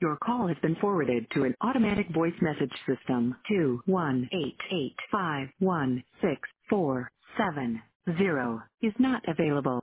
Your call has been forwarded to an automatic voice message system. 21885164770 is not available.